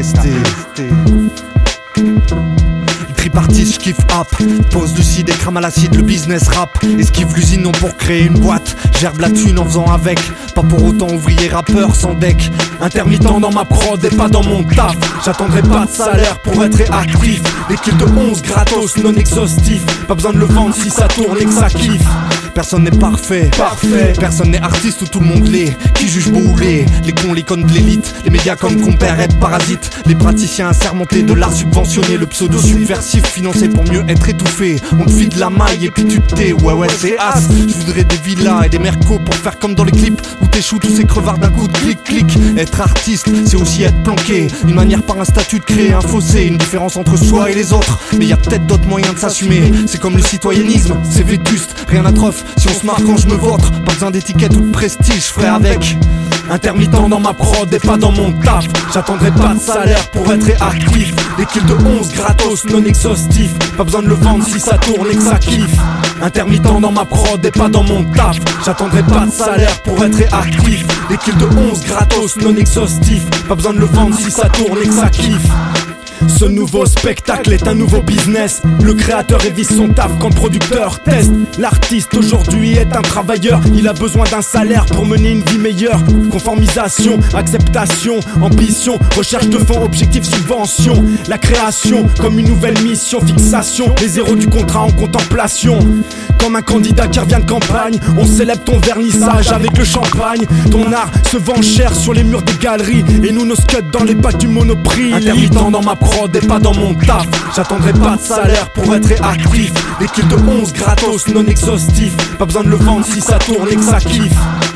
Tripartite, j'kiffe app, pose lucide et crame à l'acide, le business rap. Esquive l'usine non pour créer une boîte, gerbe la thune en faisant avec. Pas pour autant ouvrier rappeur sans deck. Intermittent dans ma prod et pas dans mon taf. J'attendrai pas de salaire pour être réactif. Des kills de 11 gratos non exhaustifs. Pas besoin de le vendre si ça tourne et que ça kiffe. Personne n'est parfait, personne n'est artiste où tout le monde l'est. Qui juge beau ou laid? Les cons, l'icône de l'élite. Les médias comme compères et parasites. Les praticiens assermentés de l'art subventionné. Le pseudo subversif financé pour mieux être étouffé. On te file de la maille et puis tu te tais. Ouais c'est as. Je voudrais des villas et des mercos pour faire comme dans les clips où t'échoues tous ces crevards d'un coup de clic. Être artiste c'est aussi être planqué. Une manière par un statut de créer un fossé. Une différence entre soi et les autres. Mais y a peut-être d'autres moyens de s'assumer. C'est comme le citoyennisme, c'est vétuste, rien à trop. Si on se marre quand je me vautre, pas besoin d'étiquette ou de prestige, je ferai avec. Intermittent dans ma prod et pas dans mon taf. J'attendrai pas de salaire pour être réactif. Des kills de 11 gratos non exhaustifs. Pas besoin de le vendre si ça tourne et que ça kiffe. Intermittent dans ma prod et pas dans mon taf. J'attendrai pas de salaire pour être réactif. Des kills de 11 gratos non exhaustifs. Pas besoin de le vendre si ça tourne et que ça kiffe. Ce nouveau spectacle est un nouveau business. Le créateur révise son taf quand le producteur teste. L'artiste aujourd'hui est un travailleur. Il a besoin d'un salaire pour mener une vie meilleure. Conformisation, acceptation, ambition, recherche de fonds, objectif, subvention. La création comme une nouvelle mission, fixation. Les héros du contrat en contemplation. Comme un candidat qui revient de campagne, on célèbre ton vernissage avec le champagne. Ton art se vend cher sur les murs des galeries. Et nous nos scuds dans les bacs du Monoprix. Intermittent dans ma prod et pas dans mon taf. J'attendrai pas de salaire pour être réactif. Des kills de 11 gratos non exhaustifs. Pas besoin de le vendre si ça tourne et que ça kiffe.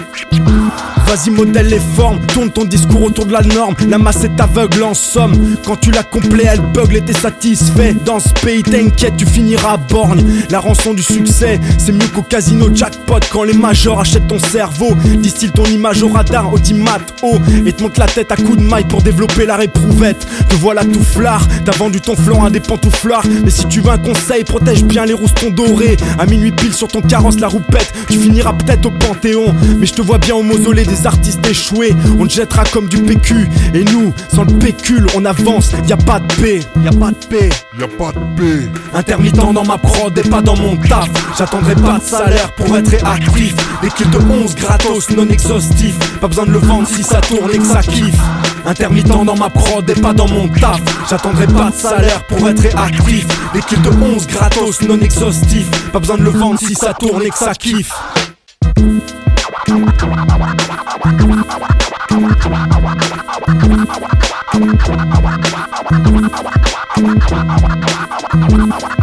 Vas-y modèle les formes, tourne ton discours autour de la norme. La masse est aveugle en somme. Quand tu l'as complet elle bugle et t'es satisfait. Dans ce pays t'inquiète tu finiras à borgne. La rançon du succès c'est mieux qu'au casino jackpot. Quand les majors achètent ton cerveau, distillent ton image au radar, audimat haut. Et te montent la tête à coups de maille pour développer la réprouvette. Te voilà tout flard, t'as vendu ton flanc à des pantouflards. Mais si tu veux un conseil, protège bien les roustons dorés. À minuit pile sur ton carrosse la roupette. Tu finiras peut-être au Panthéon, mais je te vois bien au mausolée des artistes échoués. On te jettera comme du PQ. Et nous, sans le pécule, on avance, y'a pas de paix. Y'a pas de paix. Y'a pas de paix. Intermittent dans ma prod et pas dans mon taf. J'attendrai pas de salaire pour être réactif. Des kills de 11 gratos non exhaustifs. Pas besoin de le vendre si ça tourne et que ça kiffe. Intermittent dans ma prod et pas dans mon taf. J'attendrai pas de salaire pour être réactif. Des kills de 11 gratos non exhaustifs. Pas besoin de le vendre si ça tourne et que ça kiffe. Wow.